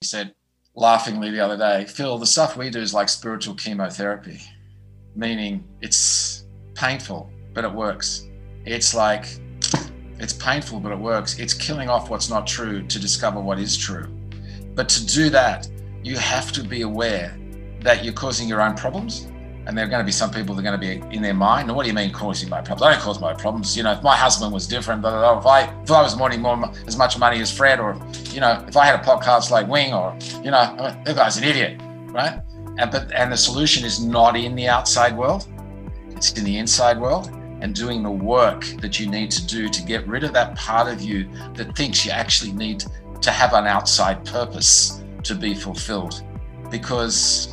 said laughingly the other day, Phil, the stuff we do is like spiritual chemotherapy, meaning it's painful, but it works. It's painful, but it works. It's killing off what's not true to discover what is true. But to do that, you have to be aware that you're causing your own problems. And there are going to be some people that are going to be in their mind. And what do you mean causing my problems? I don't cause my problems. If my husband was different, blah, blah, blah, if I was wanting as much money as Fred, or, if I had a podcast like Wing, or, that guy's an idiot, right? And the solution is not in the outside world. It's in the inside world, and doing the work that you need to do to get rid of that part of you that thinks you actually need to have an outside purpose to be fulfilled. Because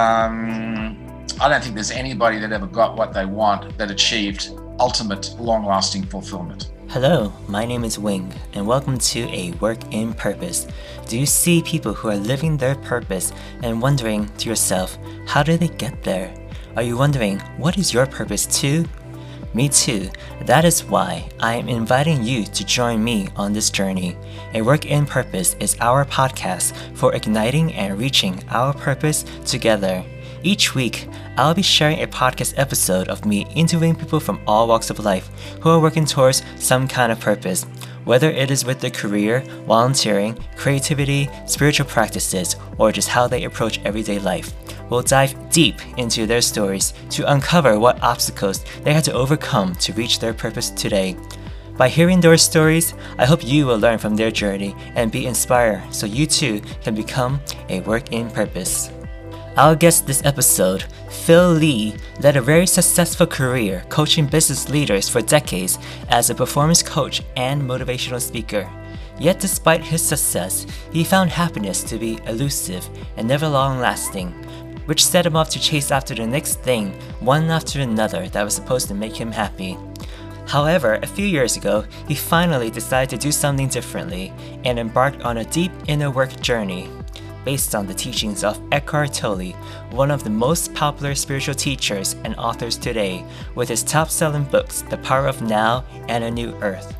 I don't think there's anybody that ever got what they want that achieved ultimate long-lasting fulfillment. Hello, my name is Wing, and welcome to A Work in Purpose. Do you see people who are living their purpose and wondering to yourself, how did they get there? Are you wondering, what is your purpose too? Me too. That is why I am inviting you to join me on this journey. A Work in Purpose is our podcast for igniting and reaching our purpose together. Each week, I'll be sharing a podcast episode of me interviewing people from all walks of life who are working towards some kind of purpose, whether it is with their career, volunteering, creativity, spiritual practices, or just how they approach everyday life. We'll dive deep into their stories to uncover what obstacles they had to overcome to reach their purpose today. By hearing their stories, I hope you will learn from their journey and be inspired so you too can become a work in purpose. Our guest this episode, Phil Lee, led a very successful career coaching business leaders for decades as a performance coach and motivational speaker. Yet despite his success, he found happiness to be elusive and never long-lasting, which set him off to chase after the next thing, one after another, that was supposed to make him happy. However, a few years ago, he finally decided to do something differently and embarked on a deep inner work journey based on the teachings of Eckhart Tolle, one of the most popular spiritual teachers and authors today, with his top-selling books, The Power of Now and A New Earth.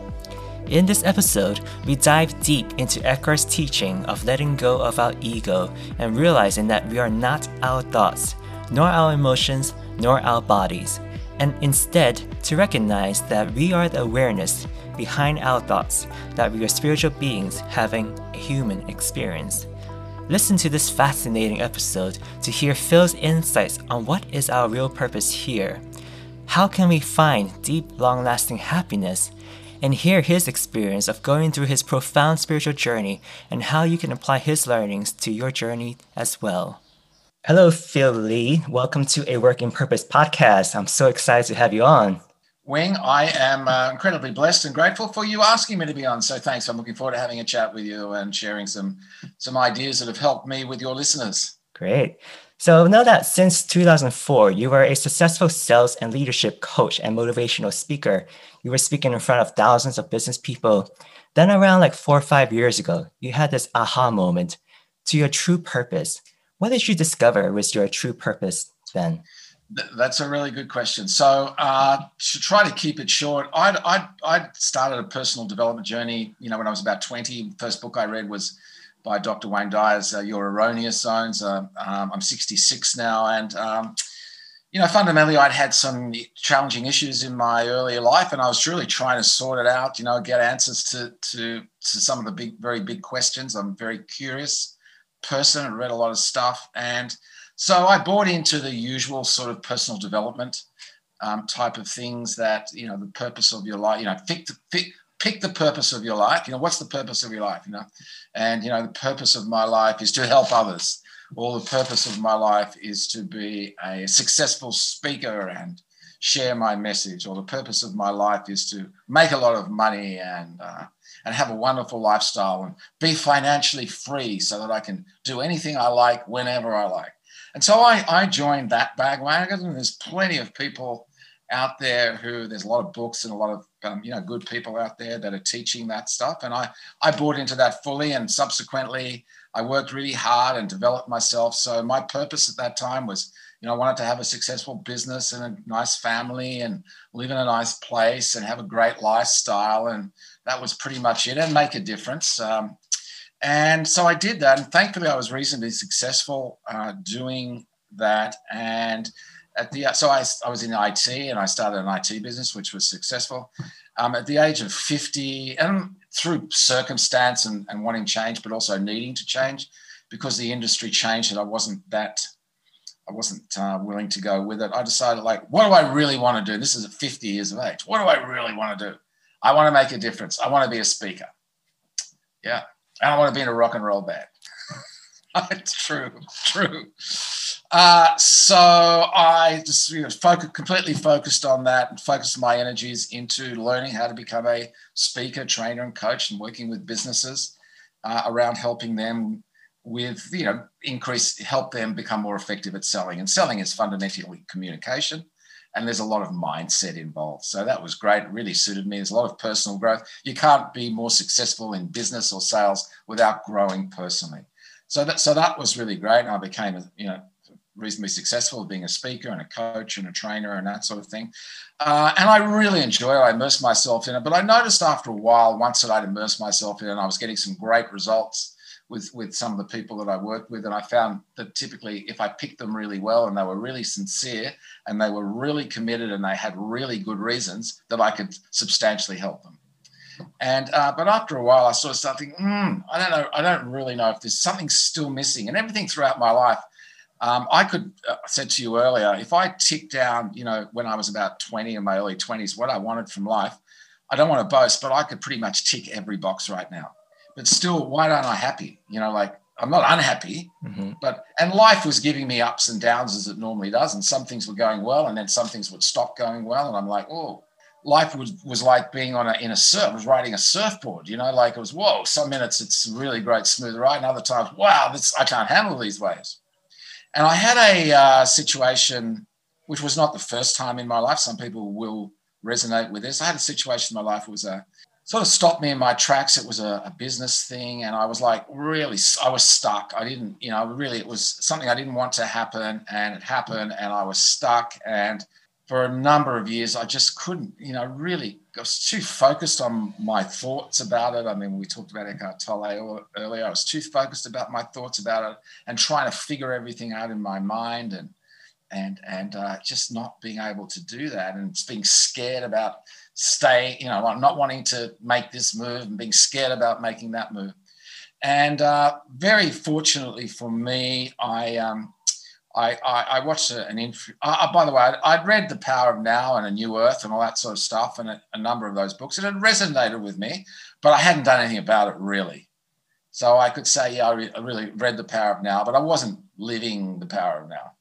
In this episode, we dive deep into Eckhart's teaching of letting go of our ego and realizing that we are not our thoughts, nor our emotions, nor our bodies, and instead to recognize that we are the awareness behind our thoughts, that we are spiritual beings having a human experience. Listen to this fascinating episode to hear Phil's insights on what is our real purpose here, how can we find deep, long-lasting happiness, and hear his experience of going through his profound spiritual journey and how you can apply his learnings to your journey as well. Hello, Phil Lee. Welcome to A Work in Purpose podcast. I'm so excited to have you on. Wing, I am incredibly blessed and grateful for you asking me to be on. So thanks. I'm looking forward to having a chat with you and sharing some ideas that have helped me with your listeners. Great. So know that since 2004, you were a successful sales and leadership coach and motivational speaker. You were speaking in front of thousands of business people. Then around 4 or 5 years ago, you had this aha moment to your true purpose. What did you discover was your true purpose then? That's a really good question. So to try to keep it short, I started a personal development journey, when I was about 20. The first book I read was by Dr. Wayne Dyer's Your Erroneous Zones. I'm 66 now. And, fundamentally, I'd had some challenging issues in my earlier life, and I was really trying to sort it out, get answers to some of the very big questions. I'm a very curious person. I read a lot of stuff. And so I bought into the usual sort of personal development type of things that, the purpose of your life, pick the purpose of your life. What's the purpose of your life, And, the purpose of my life is to help others. Or the purpose of my life is to be a successful speaker and share my message. Or the purpose of my life is to make a lot of money and have a wonderful lifestyle and be financially free so that I can do anything I like whenever I like. And so I joined that bandwagon, and there's plenty of people out there there's a lot of books and a lot of, good people out there that are teaching that stuff. And I bought into that fully, and subsequently I worked really hard and developed myself. So my purpose at that time was, I wanted to have a successful business and a nice family and live in a nice place and have a great lifestyle. And that was pretty much it, and make a difference. And so I did that, and thankfully I was reasonably successful doing that. And so I was in IT, and I started an IT business, which was successful. At the age of 50, and through circumstance and wanting change, but also needing to change because the industry changed, and I wasn't willing to go with it. I decided, like, what do I really want to do? This is at 50 years of age. What do I really want to do? I want to make a difference. I want to be a speaker. Yeah. And I want to be in a rock and roll band. It's true. So I just completely focused on that and focused my energies into learning how to become a speaker, trainer, and coach, and working with businesses around helping them with, help them become more effective at selling. And selling is fundamentally communication, and there's a lot of mindset involved. So that was great. It really suited me. There's a lot of personal growth. You can't be more successful in business or sales without growing personally. So that was really great. And I became, reasonably successful being a speaker and a coach and a trainer and that sort of thing. And I really enjoyed it. I immersed myself in it. But I noticed after a while, once that I'd immersed myself in it, I was getting some great results with some of the people that I worked with. And I found that typically if I picked them really well and they were really sincere and they were really committed and they had really good reasons, that I could substantially help them. And but after a while, I sort of started thinking, I don't really know if there's something still missing. And everything throughout my life, I said to you earlier, if I tick down, when I was about 20 in my early 20s, what I wanted from life, I don't want to boast, but I could pretty much tick every box right now. But still, why aren't I happy? I'm not unhappy, and life was giving me ups and downs as it normally does. And some things were going well, and then some things would stop going well. And I'm like, oh, life was like being I was riding a surfboard, like it was, whoa, some minutes it's a really great smooth ride, and other times, wow, I can't handle these waves. And I had a situation, which was not the first time in my life. Some people will resonate with this. I had a situation in my life that was sort of stopped me in my tracks. It was a business thing. And I was like, really, I was stuck. I didn't, it was something I didn't want to happen, and it happened, and I was stuck. And for a number of years, I just couldn't, really, I was too focused on my thoughts about it. I mean, we talked about Eckhart Tolle earlier. I was too focused about my thoughts about it and trying to figure everything out in my mind, and just not being able to do that, and being scared about not wanting to make this move and being scared about making that move. And very fortunately for me, I watched an interview. By the way, I'd read The Power of Now and A New Earth and all that sort of stuff, and a number of those books. It had resonated with me, but I hadn't done anything about it really. So I could say, I really read The Power of Now, but I wasn't living the power of now.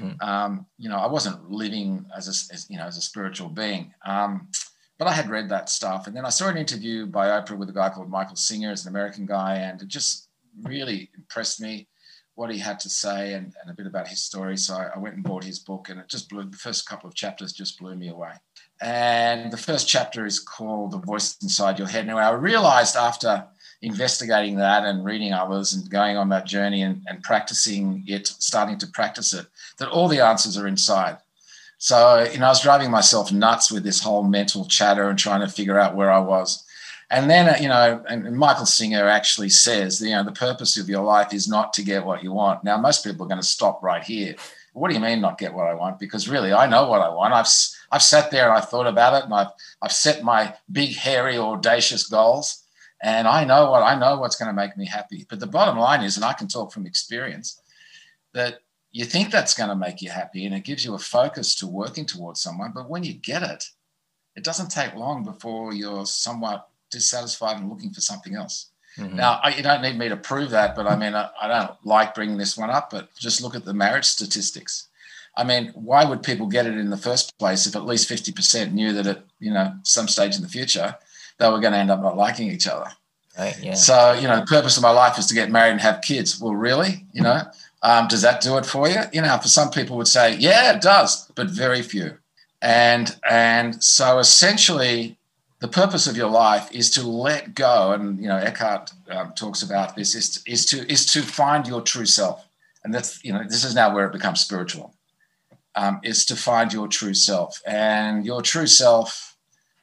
I wasn't living as a spiritual being. But I had read that stuff. And then I saw an interview by Oprah with a guy called Michael Singer, as an American guy, and it just really impressed me what he had to say and a bit about his story. So I went and bought his book, and the first couple of chapters just blew me away. And the first chapter is called The Voice Inside Your Head. Now, I realized after investigating that and reading others and going on that journey and practicing it, starting to practice it, that all the answers are inside. So, I was driving myself nuts with this whole mental chatter and trying to figure out where I was. And then, and Michael Singer actually says, the purpose of your life is not to get what you want. Now, most people are going to stop right here. What do you mean not get what I want? Because really, I know what I want. I've sat there and I've thought about it, and I've set my big, hairy, audacious goals, and I know what's going to make me happy. But the bottom line is, and I can talk from experience, that you think that's going to make you happy, and it gives you a focus to working towards someone. But when you get it, it doesn't take long before you're somewhat dissatisfied and looking for something else. Now, you don't need me to prove that, but I mean, I don't like bringing this one up, but just look at the marriage statistics. I mean, why would people get it in the first place if at least 50% knew that at, some stage in the future, they were going to end up not liking each other? Right, yeah. So, the purpose of my life is to get married and have kids. Well, really, does that do it for you? For some people would say, yeah, it does, but very few. And so essentially the purpose of your life is to let go. And, Eckhart talks about this, is to find your true self. And that's, this is now where it becomes spiritual, is to find your true self. And your true self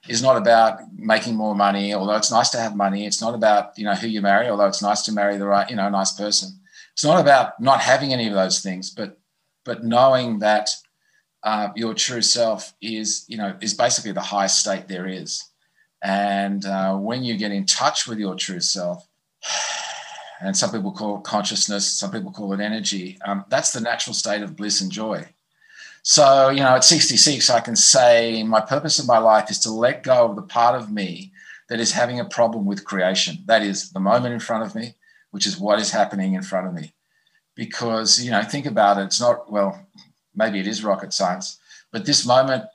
is not about making more money, although it's nice to have money. It's not about, who you marry, although it's nice to marry the right, nice person. It's not about not having any of those things, but knowing that your true self is basically the highest state there is. And when you get in touch with your true self, and some people call it consciousness, some people call it energy, that's the natural state of bliss and joy. So, at 66, I can say my purpose of my life is to let go of the part of me that is having a problem with creation. That is the moment in front of me, which is what is happening in front of me. Because, think about it, it's not, well, maybe it is rocket science, but this moment,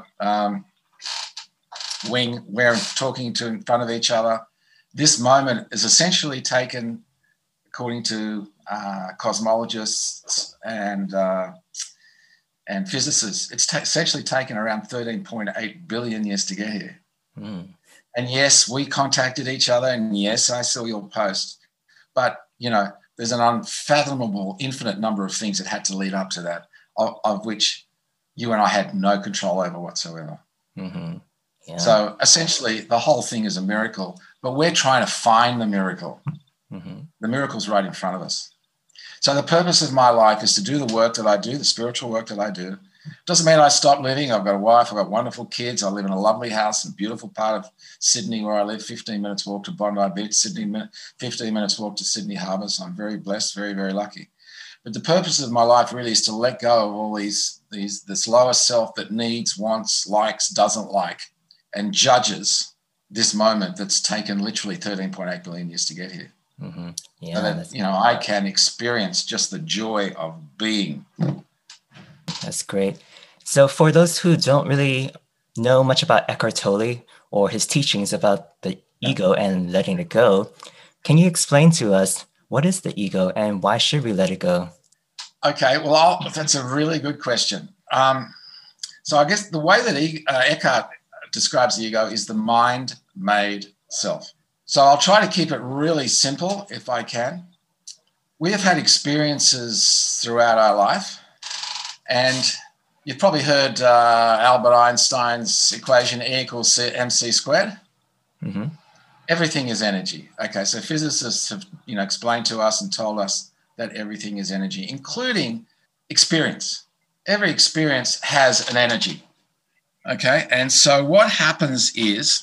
we're talking to in front of each other. This moment is essentially taken, according to cosmologists and physicists, it's essentially taken around 13.8 billion years to get here. Mm. And yes, we contacted each other, and yes, I saw your post. But, there's an unfathomable, infinite number of things that had to lead up to that, of which you and I had no control over whatsoever. Mm-hmm. Yeah. So essentially, the whole thing is a miracle, but we're trying to find the miracle. Mm-hmm. The miracle's right in front of us. So the purpose of my life is to do the work that I do, the spiritual work that I do. Doesn't mean I stop living. I've got a wife, I've got wonderful kids. I live in a lovely house in a beautiful part of Sydney where I live, 15 minutes walk to Bondi Beach, 15 minutes walk to Sydney Harbour. So I'm very blessed, very, very lucky. But the purpose of my life really is to let go of all this lower self that needs, wants, likes, doesn't like, and judges this moment that's taken literally 13.8 billion years to get here. Mm-hmm. Yeah, so that, I can experience just the joy of being. That's great. So for those who don't really know much about Eckhart Tolle or his teachings about the ego and letting it go, can you explain to us what is the ego and why should we let it go? Okay, well, that's a really good question. So I guess the way that Eckhart describes the ego is the mind-made self. So I'll try to keep it really simple if I can. We have had experiences throughout our life, and you've probably heard Albert Einstein's equation E equals mc squared. Mm-hmm. Everything is energy. Okay, so physicists have explained to us and told us that everything is energy, including experience. Every experience has an energy. Okay, and so what happens is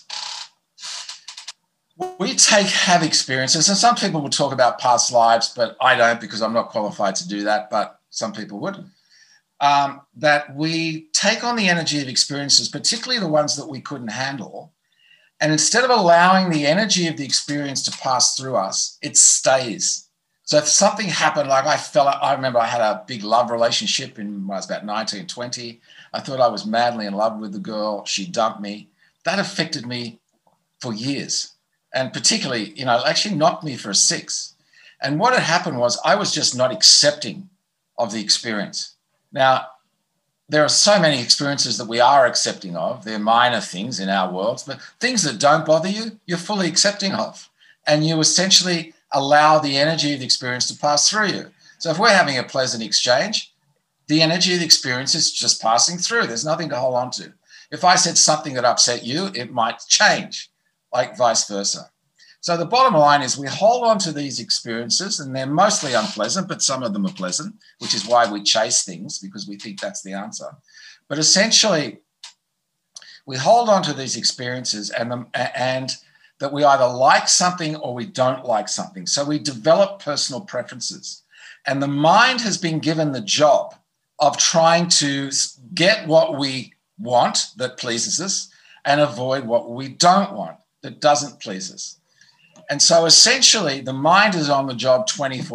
we have experiences, and some people will talk about past lives, but I don't because I'm not qualified to do that, but some people would, that we take on the energy of experiences, particularly the ones that we couldn't handle, and instead of allowing the energy of the experience to pass through us, it stays. So if something happened, like I remember I had a big love relationship when I was about 19, 20. I thought I was madly in love with the girl. She dumped me. That affected me for years. And particularly, actually knocked me for a 6. And what had happened was I was just not accepting of the experience. Now, there are so many experiences that we are accepting of. They're minor things in our worlds, but things that don't bother you, you're fully accepting of. And you essentially allow the energy of the experience to pass through you. So if we're having a pleasant exchange, the energy of the experience is just passing through. There's nothing to hold on to. If I said something that upset you, it might change, like vice versa. So the bottom line is we hold on to these experiences, and they're mostly unpleasant, but some of them are pleasant, which is why we chase things, because we think that's the answer. But essentially, we hold on to these experiences and that we either like something or we don't like something. So we develop personal preferences. And the mind has been given the job of trying to get what we want that pleases us and avoid what we don't want that doesn't please us. And so essentially the mind is on the job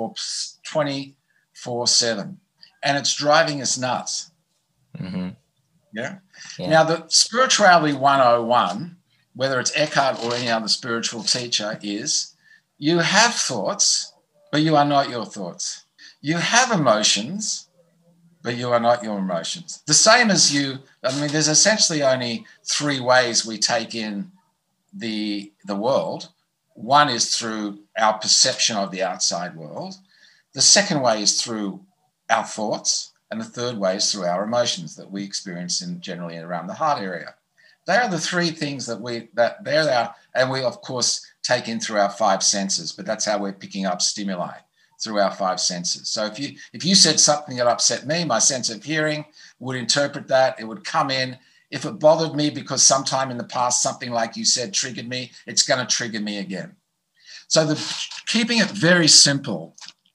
24/7, and it's driving us nuts. Mm-hmm. Yeah. Now the Spirituality 101, whether it's Eckhart or any other spiritual teacher, is you have thoughts, but you are not your thoughts. You have emotions, but you are not your emotions. The same as there's essentially only 3 ways we take in the world. One is through our perception of the outside world. The second way is through our thoughts. And the third way is through our emotions that we experience generally around the heart area. They are the three things that there they are. And we, of course, take in through our five senses, but that's how we're picking up stimuli, through our five senses. So if you said something that upset me, my sense of hearing would interpret that. It would come in. If it bothered me because sometime in the past something like you said triggered me, it's going to trigger me again. So keeping it very simple.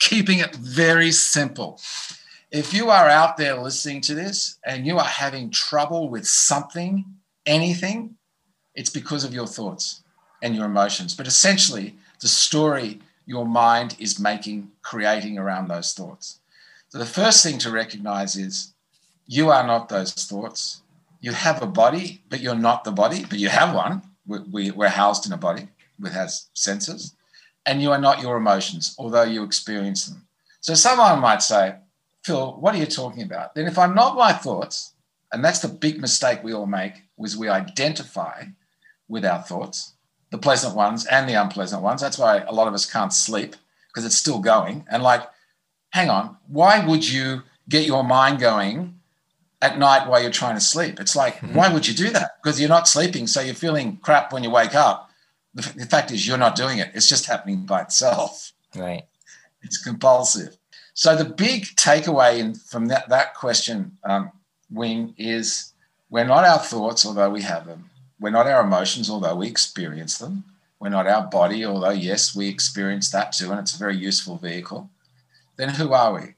If you are out there listening to this and you are having trouble with something, anything, it's because of your thoughts and your emotions. But essentially, the story your mind is creating around those thoughts. So the first thing to recognize is you are not those thoughts. You have a body, but you're not the body, but you have one. We're housed in a body that has senses. And you are not your emotions, although you experience them. So someone might say, Phil, what are you talking about? Then if I'm not my thoughts, and that's the big mistake we all make, is we identify with our thoughts, the pleasant ones and the unpleasant ones. That's why a lot of us can't sleep, because it's still going. And hang on, why would you get your mind going at night while you're trying to sleep? It's why would you do that? Because you're not sleeping, so you're feeling crap when you wake up. The fact is you're not doing it. It's just happening by itself. Right. It's compulsive. So the big takeaway from that question, Wing, is we're not our thoughts, although we have them. We're not our emotions, although we experience them. We're not our body, although, yes, we experience that too, and it's a very useful vehicle. Then who are we?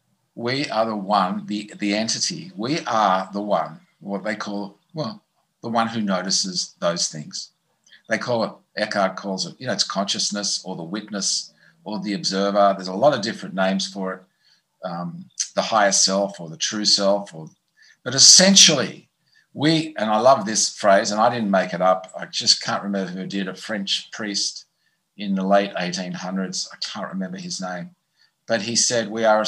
We are the one, the entity. We are the one, what they call, the one who notices those things. They call it, Eckhart calls it, it's consciousness or the witness or the observer. There's a lot of different names for it. The higher self or the true self. But essentially, and I love this phrase, and I didn't make it up. I just can't remember who did, a French priest in the late 1800s. I can't remember his name. But he said, we are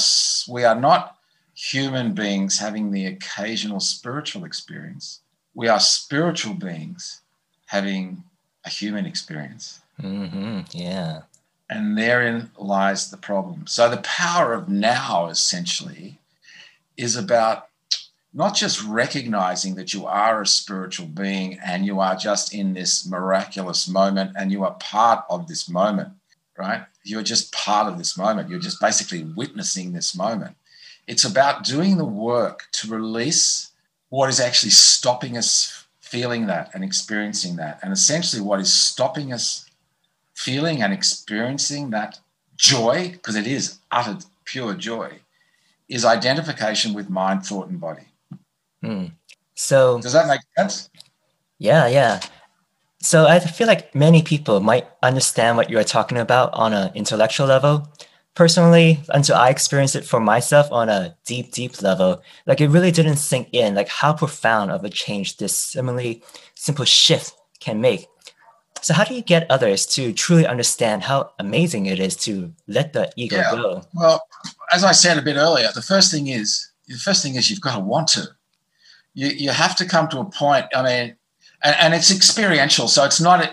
not human beings having the occasional spiritual experience. We are spiritual beings having a human experience. Mm-hmm. Yeah. And therein lies the problem. So the power of now, essentially, is about not just recognizing that you are a spiritual being and you are just in this miraculous moment and you are part of this moment, right? You're just part of this moment. You're just basically witnessing this moment. It's about doing the work to release what is actually stopping us feeling that and experiencing that. And essentially what is stopping us feeling and experiencing that joy, because it is utter pure joy, is identification with mind, thought, and body. So does that make sense? Yeah. So I feel like many people might understand what you're talking about on an intellectual level. Personally, until I experienced it for myself on a deep, deep level, it really didn't sink in, how profound of a change this seemingly simple shift can make. So how do you get others to truly understand how amazing it is to let the ego go? Well, as I said a bit earlier, the first thing is you've got to want to. You have to come to a point. I mean, and it's experiential. So it's not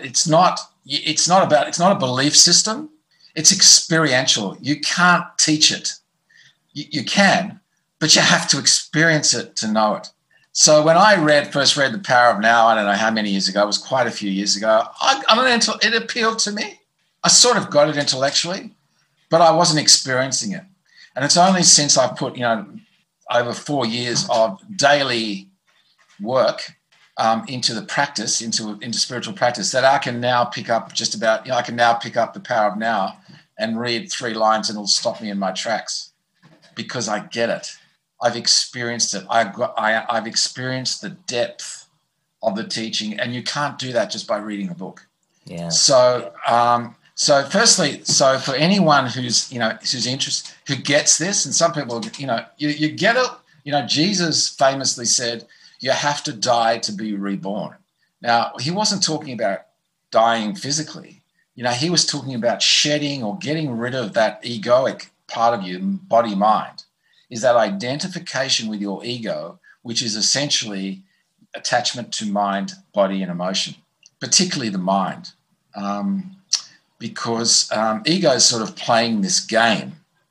a belief system. It's experiential. You can't teach it. You can, but you have to experience it to know it. So when I first read The Power of Now, I don't know how many years ago, it was quite a few years ago, it appealed to me. I sort of got it intellectually, but I wasn't experiencing it. And it's only since I put, over 4 years of daily work into the practice, into spiritual practice, that I can now pick up I can now pick up The Power of Now and read 3 lines and it'll stop me in my tracks because I get it. I've experienced it. I've experienced the depth of the teaching, and you can't do that just by reading a book. Yeah. So firstly, for anyone who's interested, who gets this, and some people, you get it. Jesus famously said, you have to die to be reborn. Now, he wasn't talking about dying physically. He was talking about shedding or getting rid of that egoic part of you, body, mind, is that identification with your ego, which is essentially attachment to mind, body, and emotion, particularly the mind, because ego is sort of playing this game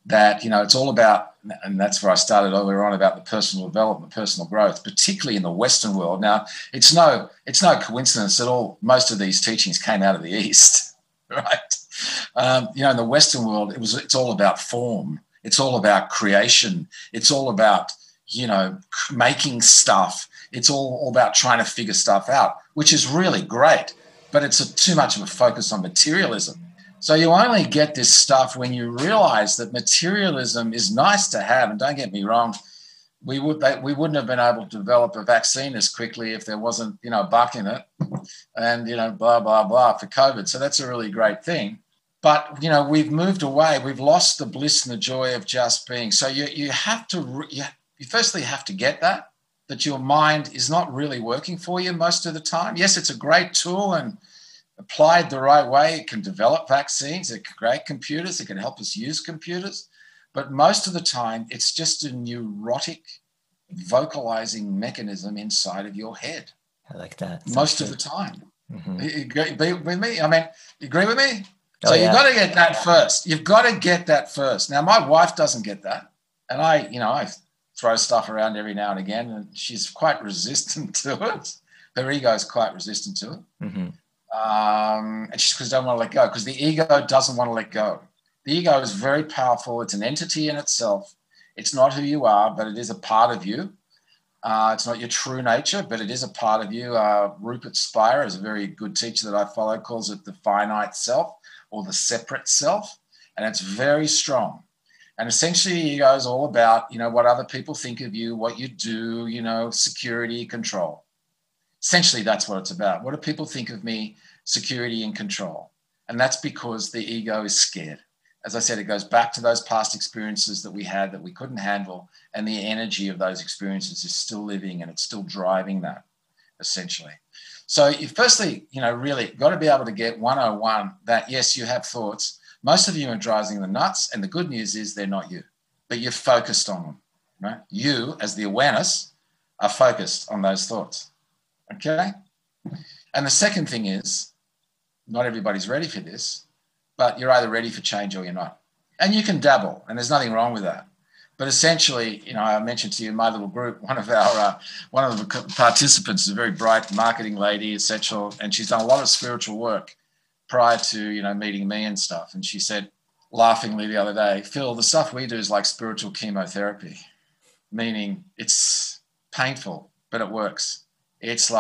that, it's all about, and that's where I started earlier on about the personal development, personal growth, particularly in the Western world. Now, it's no coincidence at all. Most of these teachings came out of the East, right? In the Western world, it's all about form. It's all about creation. It's all about, making stuff. It's all about trying to figure stuff out, which is really great, but it's too much of a focus on materialism. So you only get this stuff when you realize that materialism is nice to have. And don't get me wrong, we wouldn't have been able to develop a vaccine as quickly if there wasn't, a buck in it and, blah, blah, blah for COVID. So that's a really great thing. But, we've moved away. We've lost the bliss and the joy of just being. So you firstly have to get that your mind is not really working for you most of the time. Yes, it's a great tool, and applied the right way, it can develop vaccines, it can create computers, it can help us use computers. But most of the time, it's just a neurotic vocalizing mechanism inside of your head. I like that. Most of the time. Mm-hmm. You agree with me? You agree with me? Oh, so yeah. You've got to get that first. You've got to get that first. Now, my wife doesn't get that. And I throw stuff around every now and again, and she's quite resistant to it. Her ego is quite resistant to it. Mm-hmm. And she just doesn't want to let go, because the ego doesn't want to let go. The ego is very powerful. It's an entity in itself. It's not who you are, but it is a part of you. It's not your true nature, but it is a part of you. Rupert Spira is a very good teacher that I follow, calls it the finite self or the separate self. And it's very strong. And essentially, ego is all about, what other people think of you, what you do, security, control. Essentially, that's what it's about. What do people think of me? Security and control. And that's because the ego is scared. As I said, it goes back to those past experiences that we had that we couldn't handle, and the energy of those experiences is still living, and it's still driving that, essentially. So you firstly, really got to be able to get 101 that, yes, you have thoughts. Most of you are driving the nuts, and the good news is they're not you, but you're focused on them, right? You, as the awareness, are focused on those thoughts, okay? And the second thing is, not everybody's ready for this, but you're either ready for change or you're not. And you can dabble, and there's nothing wrong with that. But essentially, I mentioned to you in my little group, one of the participants is a very bright marketing lady, essential, and she's done a lot of spiritual work prior to, meeting me and stuff. And she said, laughingly the other day, Phil, the stuff we do is like spiritual chemotherapy, meaning it's painful, but it works. It's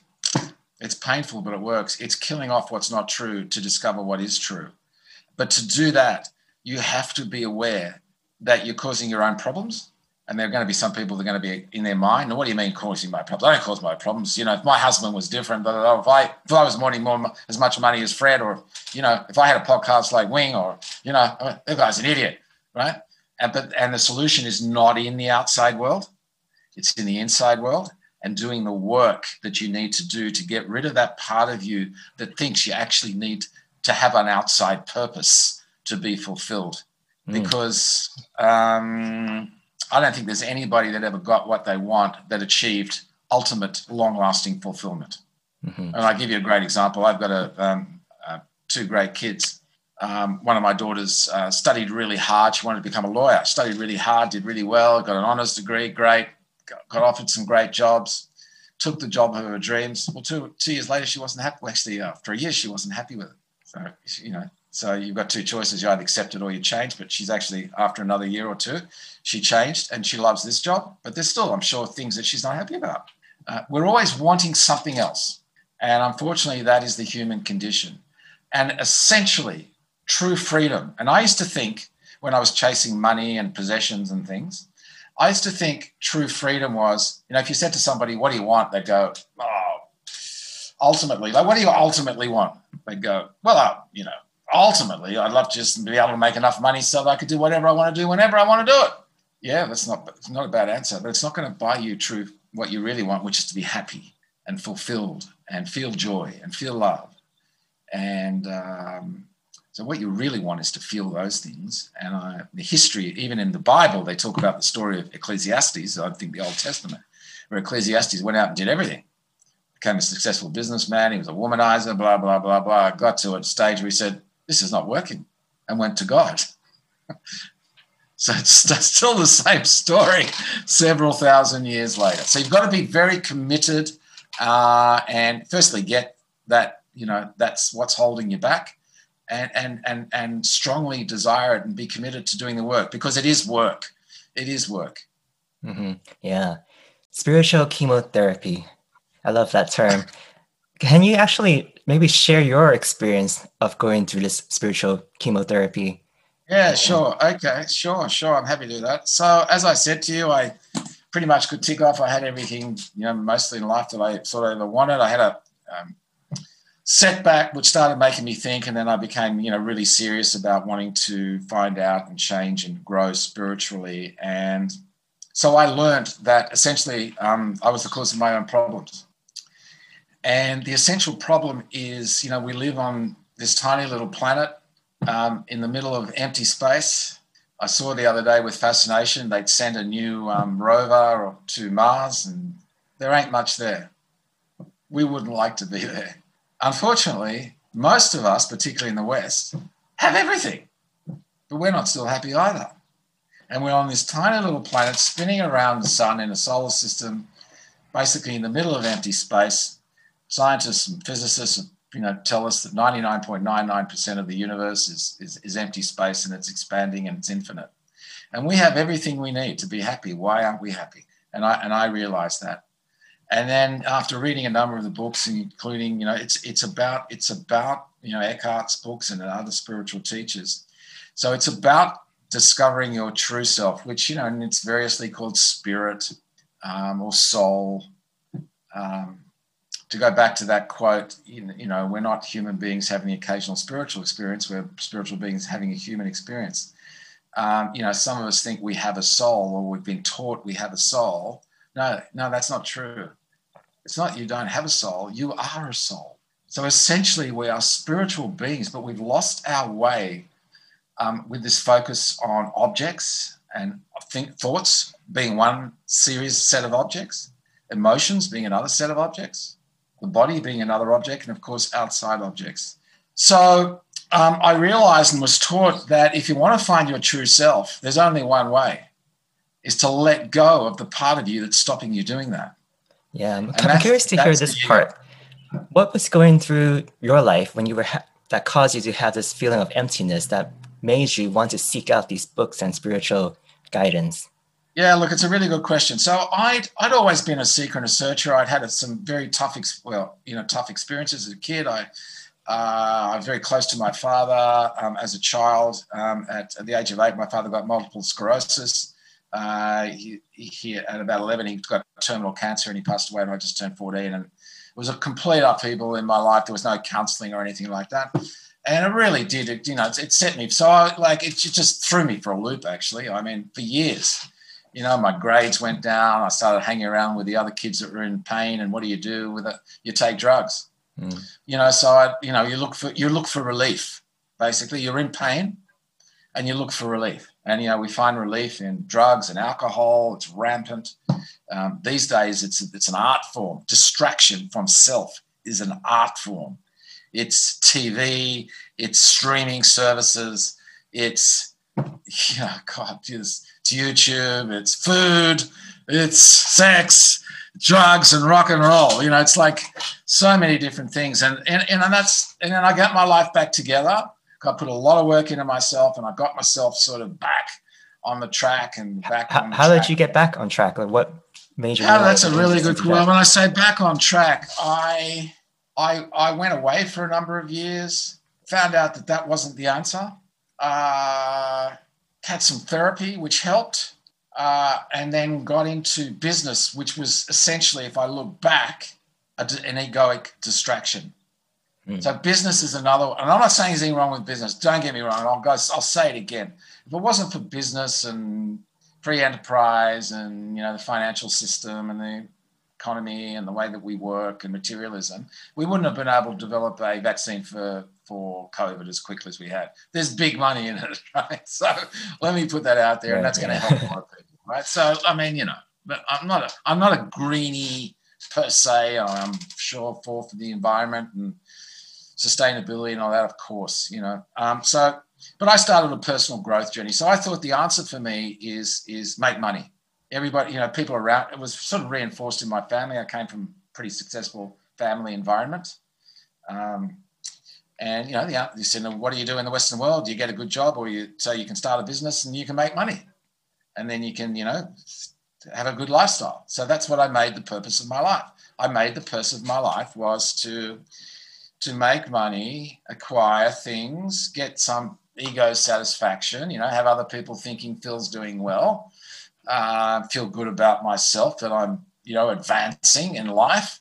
painful, but it works. It's killing off what's not true to discover what is true. But to do that, you have to be aware that you're causing your own problems. And there are going to be some people that are going to be in their mind. And what do you mean causing my problems? I don't cause my problems. If my husband was different, if I was wanting as much money as Fred, or, if I had a podcast like Wing, or, that guy's an idiot, right? And the solution is not in the outside world. It's in the inside world, and doing the work that you need to do to get rid of that part of you that thinks you actually need to have an outside purpose to be fulfilled. Because I don't think there's anybody that ever got what they want that achieved ultimate long-lasting fulfillment. Mm-hmm. And I'll give you a great example. I've got two great kids. One of my daughters studied really hard. She wanted to become a lawyer. Studied really hard, did really well, got an honours degree, great, got offered some great jobs, took the job of her dreams. Well, two years later, she wasn't happy. Well, actually, after a year, she wasn't happy with it. So you've got two choices. You either accept it or you change. But she's actually, after another year or two, she changed and she loves this job. But there's still, I'm sure, things that she's not happy about. We're always wanting something else. And unfortunately, that is the human condition. And essentially, true freedom. And I used to think, when I was chasing money and possessions and things, I used to think true freedom was, if you said to somebody, what do you want? They'd go, ultimately, what do you ultimately want? They'd go, ultimately, I'd love to just be able to make enough money so that I could do whatever I want to do whenever I want to do it. Yeah, it's not a bad answer, but it's not going to buy you true what you really want, which is to be happy and fulfilled and feel joy and feel love. And so what you really want is to feel those things. And the history, even in the Bible, they talk about the story of Ecclesiastes, I think the Old Testament, where Ecclesiastes went out and did everything. Became a successful businessman. He was a womanizer, blah, blah, blah, blah. Got to a stage where he said, this is not working, and went to God. So it's still the same story several thousand years later. So you've got to be very committed and firstly get that, that's what's holding you back, and strongly desire it and be committed to doing the work, because it is work. It is work. Mm-hmm. Yeah. Spiritual chemotherapy. I love that term. Can you actually maybe share your experience of going through this spiritual chemotherapy? Yeah, sure. Okay, sure. I'm happy to do that. So as I said to you, I pretty much could tick off. I had everything, mostly in life that I sort of ever wanted. I had a setback which started making me think, and then I became, really serious about wanting to find out and change and grow spiritually. And so I learned that essentially I was the cause of my own problems. And the essential problem is, we live on this tiny little planet in the middle of empty space. I saw the other day with fascination, they'd send a new rover to Mars, and there ain't much there. We wouldn't like to be there. Unfortunately, most of us, particularly in the West, have everything, but we're not still happy either. And we're on this tiny little planet spinning around the sun in a solar system, basically in the middle of empty space. Scientists and physicists, tell us that 99.99% of the universe is empty space, and it's expanding and it's infinite. And we have everything we need to be happy. Why aren't we happy? And I realized that. And then after reading a number of the books, including, it's about Eckhart's books and other spiritual teachers. So it's about discovering your true self, which, and it's variously called spirit or soul. To go back to that quote, we're not human beings having the occasional spiritual experience. We're spiritual beings having a human experience. Some of us think we have a soul, or we've been taught we have a soul. No, that's not true. It's not you don't have a soul. You are a soul. So essentially we are spiritual beings, but we've lost our way with this focus on objects and thoughts being one set of objects, emotions being another set of objects, the body being another object, and of course outside objects. So I realized and was taught that if you want to find your true self, there's only one way, is to let go of the part of you that's stopping you doing that. Yeah, I'm curious to hear this part. What was going through your life when you were that caused you to have this feeling of emptiness that made you want to seek out these books and spiritual guidance? Yeah, look, it's a really good question. So I'd always been a seeker and a searcher. I'd had some very tough experiences as a kid. I was very close to my father as a child. At the age of 8, my father got multiple sclerosis. He at about 11, he got terminal cancer and he passed away when I just turned 14. And it was a complete upheaval in my life. There was no counselling or anything like that. And it really did, it set me. So it just threw me for a loop, actually. I mean, for years. My grades went down. I started hanging around with the other kids that were in pain. And what do you do with it? You take drugs. So you look for relief. Basically, you're in pain, and you look for relief. And we find relief in drugs and alcohol. It's rampant these days. It's an art form. Distraction from self is an art form. It's TV. It's streaming services. It's it's YouTube, it's food, it's sex, drugs, and rock and roll. It's like so many different things. And then I got my life back together. I put a lot of work into myself, and I got myself sort of back on the track and back on the track. How did you get back on track? Like what made you? That's a really good question. When I say back on track, I went away for a number of years, found out that wasn't the answer. Had some therapy, which helped, and then got into business, which was essentially, if I look back, an egoic distraction. So business is another one. And I'm not saying there's anything wrong with business. Don't get me wrong. I'll say it again. If it wasn't for business and free enterprise and, the financial system and the economy and the way that we work and materialism, we wouldn't have been able to develop a vaccine for COVID as quickly as we had. There's big money in it, right? So let me put that out there, and that's going to help a lot of people, right? So I mean, but I'm not a greenie per se. I'm sure for the environment and sustainability and all that, of course, So But I started a personal growth journey. So I thought the answer for me is make money. Everybody, people around, it was sort of reinforced in my family. I came from a pretty successful family environment. And, you said, what do you do in the Western world? Do you get a good job, or so you can start a business and you can make money, and then you can, have a good lifestyle. So that's what I made the purpose of my life. I made the purpose of my life was to make money, acquire things, get some ego satisfaction, have other people thinking Phil's doing well, feel good about myself that I'm, advancing in life.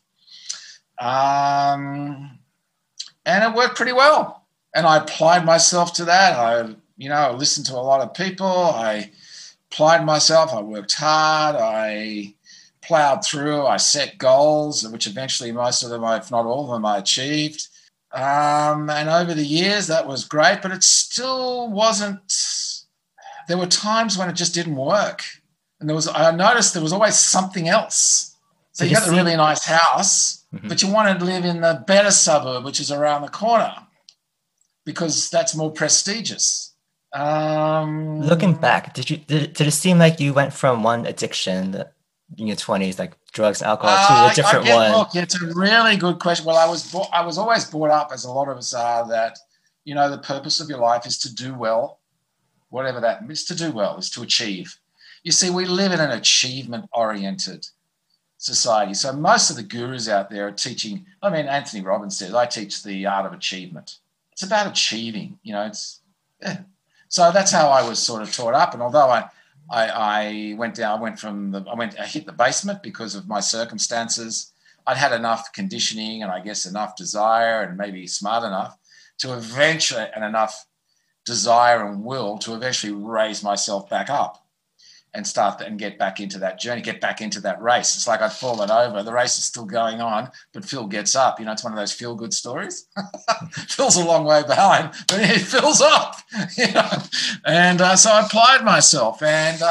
And it worked pretty well. And I applied myself to that. I listened to a lot of people. I applied myself. I worked hard. I plowed through. I set goals, which eventually most of them, if not all of them, I achieved. And over the years, that was great, but it still wasn't. There were times when it just didn't work. And I noticed there was always something else. So you got a really nice house, but you wanted to live in the better suburb, which is around the corner, because that's more prestigious. Looking back, did it seem like you went from one addiction in your 20s, like drugs and alcohol, to a different one? Look, it's a really good question. Well, I was always brought up, as a lot of us are, that the purpose of your life is to do well, whatever that means. To do well is to achieve. You see, we live in an achievement-oriented society. So most of the gurus out there are teaching. Anthony Robbins says, I teach the art of achievement. It's about achieving. So that's how I was sort of taught up. And although I hit the basement because of my circumstances, I'd had enough conditioning and I guess enough desire and maybe smart enough to eventually, and enough desire and will to eventually raise myself back up and and get back into that journey, get back into that race. It's like I'd fallen over. The race is still going on, but Phil gets up. It's one of those feel-good stories. Phil's a long way behind, but he fills up. And so I applied myself, and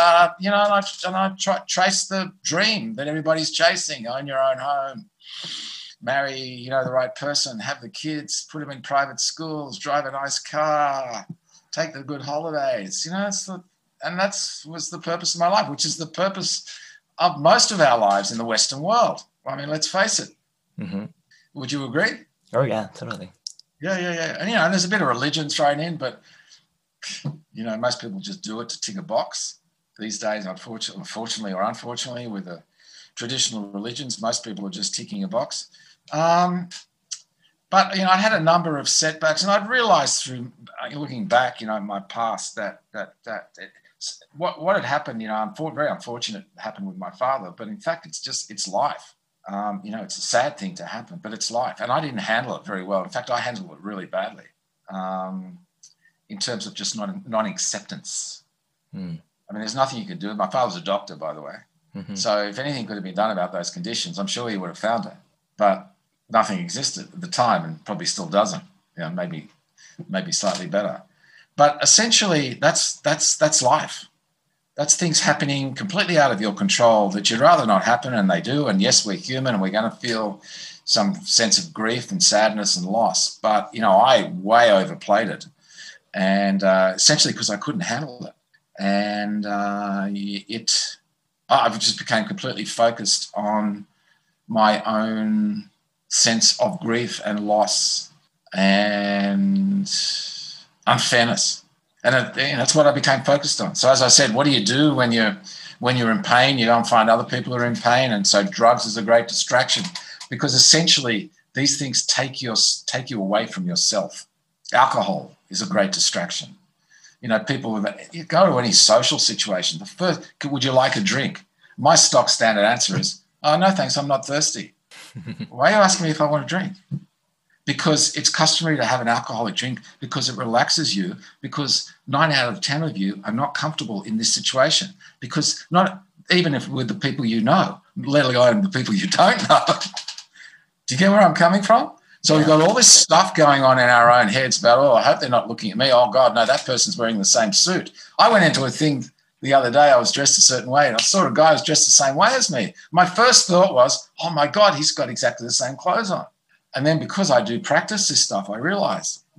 I traced the dream that everybody's chasing: own your own home, marry, the right person, have the kids, put them in private schools, drive a nice car, take the good holidays. And that was the purpose of my life, which is the purpose of most of our lives in the Western world. Let's face it. Mm-hmm. Would you agree? Oh, yeah, totally. Yeah. And, there's a bit of religion thrown in, but, most people just do it to tick a box. These days, unfortunately or unfortunately, with the traditional religions, most people are just ticking a box. But, I had a number of setbacks, and I'd realized through looking back, in my past that what had happened, very unfortunate happened with my father, but in fact, it's life. It's a sad thing to happen, but it's life. And I didn't handle it very well. In fact, I handled it really badly in terms of just non-acceptance. There's nothing you can do. My father was a doctor, by the way. Mm-hmm. So if anything could have been done about those conditions, I'm sure he would have found it. But nothing existed at the time, and probably still doesn't. Maybe slightly better. But essentially, that's life. That's things happening completely out of your control that you'd rather not happen, and they do. And yes, we're human, and we're going to feel some sense of grief and sadness and loss. But, I way overplayed it, and essentially because I couldn't handle it. And I just became completely focused on my own sense of grief and loss and unfairness, and that's what I became focused on. So, as I said, what do you do when you're in pain? You go and find other people who are in pain, and so drugs is a great distraction, because essentially these things take you away from yourself. Alcohol is a great distraction. People, you go to any social situation, the first, would you like a drink? My stock standard answer is, oh, no, thanks, I'm not thirsty. Why are you asking me if I want a drink? Because it's customary to have an alcoholic drink, because it relaxes you, because 9 out of 10 of you are not comfortable in this situation, because not even if with the people you know, let alone the people you don't know. Do you get where I'm coming from? So we've got all this stuff going on in our own heads about, I hope they're not looking at me. Oh, God, no, that person's wearing the same suit. I went into a thing the other day, I was dressed a certain way, and I saw a guy who was dressed the same way as me. My first thought was, oh, my God, he's got exactly the same clothes on. And then because I do practice this stuff, I realized, what?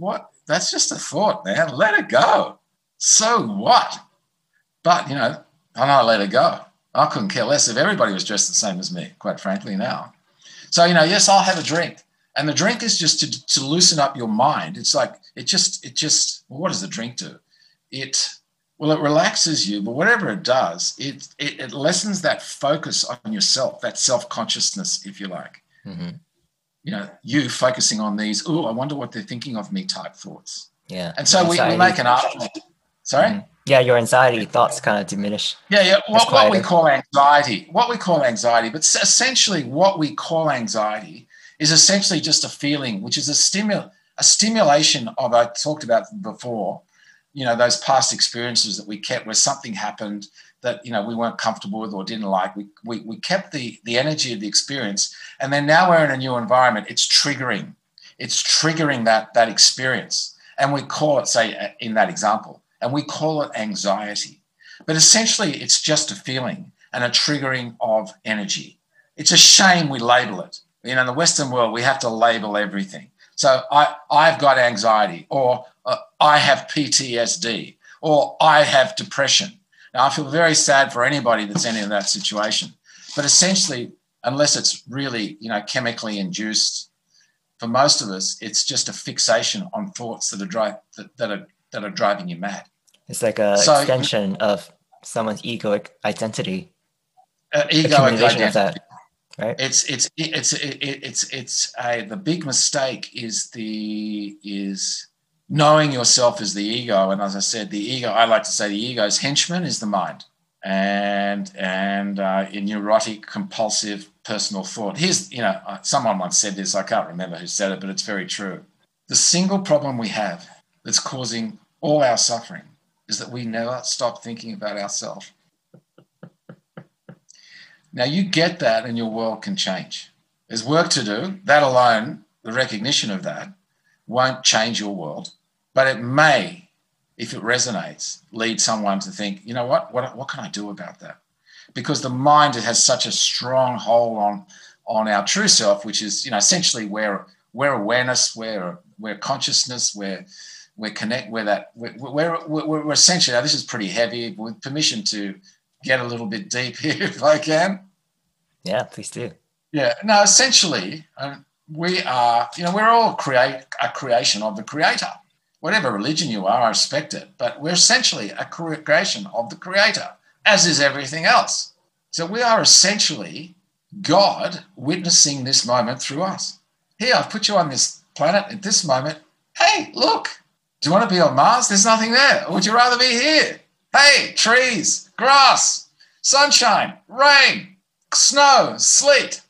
that's just a thought, man. Let it go. So what? But, you know, I let it go. I couldn't care less if everybody was dressed the same as me, quite frankly, now. So, you know, yes, I'll have a drink. And the drink is just to loosen up your mind. It's like, it just, well, what does the drink do? It relaxes you, but whatever it does, it lessens that focus on yourself, that self-consciousness, if you like. Mm-hmm. You know, you focusing on these, oh, I wonder what they're thinking of me type thoughts. Yeah. And so we make an art. Sorry? Mm-hmm. Yeah, your anxiety thoughts kind of diminish. Yeah. What we call anxiety, but essentially what we call anxiety is essentially just a feeling, which is a stimulation of, I talked about before, you know, those past experiences that we kept where something happened that, you know, we weren't comfortable with or didn't like. We kept the energy of the experience, and then now we're in a new environment. It's triggering that experience. And we call it, say, in that example, and we call it anxiety. But essentially, it's just a feeling and a triggering of energy. It's a shame we label it. You know, in the Western world, we have to label everything. So I've got anxiety, or I have PTSD, or I have depression. Now, I feel very sad for anybody that's in that situation. But essentially, unless it's really, you know, chemically induced, for most of us, it's just a fixation on thoughts that are driving you mad. It's like an extension of someone's egoic identity. Egoic identity. Of that, right? The big mistake is knowing yourself as the ego. And as I said, the ego, I like to say the ego's henchman is the mind, and a neurotic, compulsive, personal thought. Here's, you know, someone once said this, I can't remember who said it, but it's very true. The single problem we have that's causing all our suffering is that we never stop thinking about ourselves. Now, you get that and your world can change. There's work to do. That alone, the recognition of that, won't change your world. But it may, if it resonates, lead someone to think, you know what can I do about that? Because the mind, it has such a strong hold on our true self, which is, you know, essentially where awareness, where consciousness, where connect, we're essentially, now this is pretty heavy, with permission to get a little bit deep here if I can. Yeah, please do. Yeah, no, essentially, we are, you know, we're all a creation of the Creator. Whatever religion you are, I respect it, but we're essentially a creation of the Creator, as is everything else. So we are essentially God witnessing this moment through us. Here, I've put you on this planet at this moment. Hey, look, do you want to be on Mars? There's nothing there. Or would you rather be here? Hey, trees, grass, sunshine, rain, snow, sleet.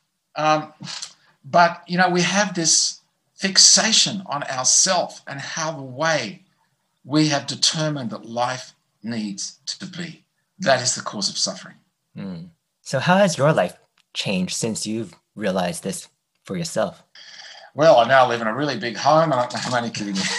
But, you know, we have this fixation on ourself and how the way we have determined that life needs to be. That is the cause of suffering. Mm. So how has your life changed since you've realized this for yourself? Well, I now live in a really big home, and I'm only kidding you.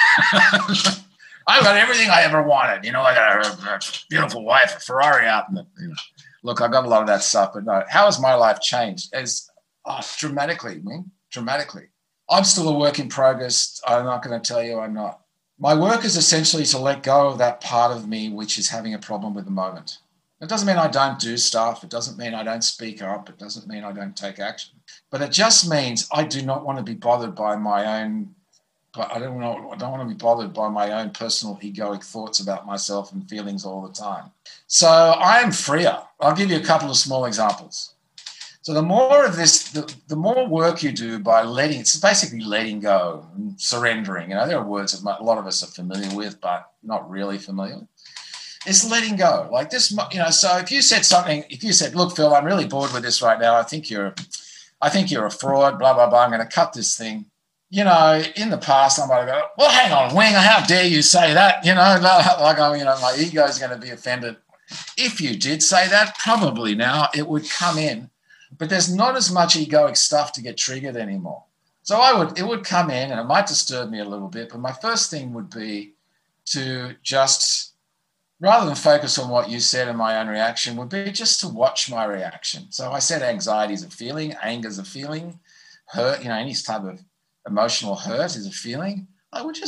I've got everything I ever wanted. You know, I got a beautiful wife, a Ferrari out. And look, I've got a lot of that stuff, but no. How has my life changed? Dramatically, dramatically. I'm still a work in progress. I'm not going to tell you I'm not. My work is essentially to let go of that part of me which is having a problem with the moment. It doesn't mean I don't do stuff. It doesn't mean I don't speak up. It doesn't mean I don't take action. But it just means I do not want to be bothered by my own. I don't want to be bothered by my own personal egoic thoughts about myself and feelings all the time. So I am freer. I'll give you a couple of small examples. So the more of this, the more work you do by it's basically letting go and surrendering. You know, there are words that a lot of us are familiar with, but not really familiar with. It's letting go. Like this, you know, so if you said, look, Phil, I'm really bored with this right now. I think you're a fraud, blah, blah, blah. I'm going to cut this thing. You know, in the past, I might have go, well, hang on, Wing, how dare you say that? You know, like, you know, my ego is going to be offended. If you did say that, probably now it would come in. But there's not as much egoic stuff to get triggered anymore. So it would come in and it might disturb me a little bit. But my first thing would be to just, rather than focus on what you said and my own reaction, would be just to watch my reaction. So I said anxiety is a feeling, anger is a feeling, hurt, you know, any type of emotional hurt is a feeling. I would just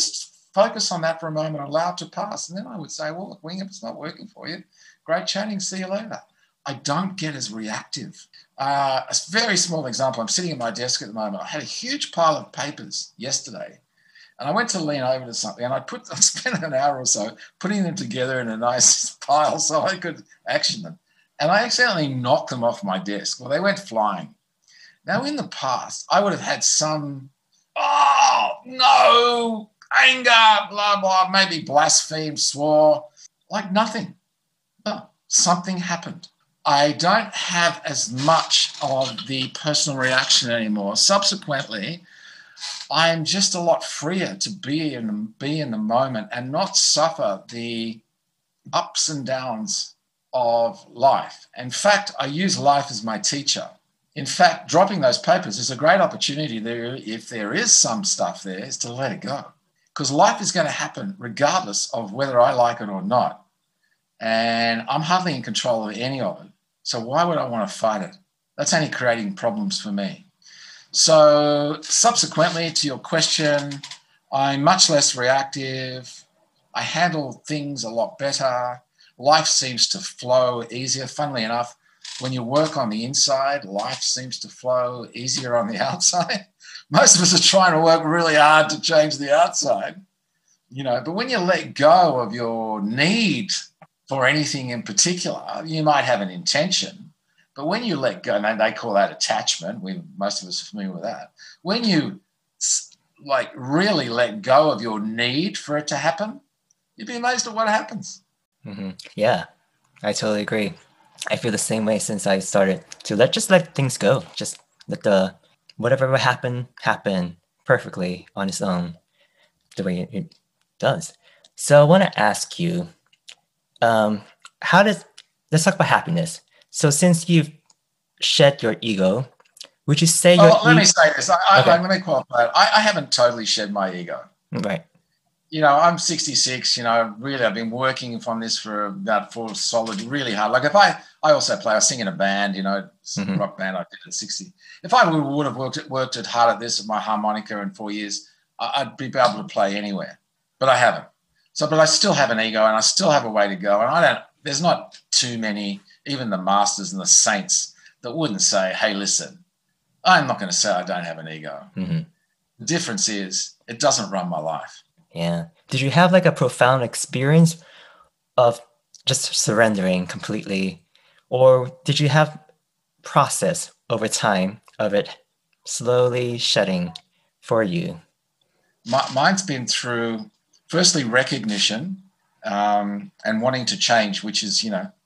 focus on that for a moment, allow it to pass. And then I would say, well, look, Wing, if it's not working for you, great chatting, see you later. I don't get as reactive. A very small example, I'm sitting at my desk at the moment. I had a huge pile of papers yesterday, and I went to lean over to something, and I spent an hour or so putting them together in a nice pile so I could action them. And I accidentally knocked them off my desk. Well, they went flying. Now, in the past, I would have had some, oh, no, anger, blah, blah, maybe blasphemed, swore, like nothing. No, something happened. I don't have as much of the personal reaction anymore. Subsequently, I'm just a lot freer to be in the moment and not suffer the ups and downs of life. In fact, I use life as my teacher. In fact, dropping those papers is a great opportunity there, if there is some stuff there, is to let it go. Because life is going to happen regardless of whether I like it or not. And I'm hardly in control of any of it. So why would I want to fight it? That's only creating problems for me. So subsequently to your question, I'm much less reactive. I handle things a lot better. Life seems to flow easier. Funnily enough, when you work on the inside, life seems to flow easier on the outside. Most of us are trying to work really hard to change the outside, but when you let go of your need for anything in particular, you might have an intention, but when you let go, and they call that attachment, most of us are familiar with that. When you really let go of your need for it to happen, you'd be amazed at what happens. Mm-hmm. Yeah, I totally agree. I feel the same way since I started to let things go. Just let whatever will happen perfectly on its own, the way it does. So I want to ask you, let's talk about happiness. So since you've shed your ego, would you say let me say this. Let me qualify it. I haven't totally shed my ego. Right. I'm 66, really I've been working from this for about 4 solid, really hard. Like if I also play, I sing in a band, Mm-hmm. rock band I did at 60. If I would have worked at hard at this, at my harmonica in 4 years, I'd be able to play anywhere, but I haven't. But I still have an ego and I still have a way to go. And there's not too many, even the masters and the saints, that wouldn't say, hey, listen, I'm not going to say I don't have an ego. Mm-hmm. The difference is it doesn't run my life. Yeah. Did you have a profound experience of just surrendering completely? Or did you have process over time of it slowly shedding for you? Mine's been through, firstly, recognition and wanting to change, which is,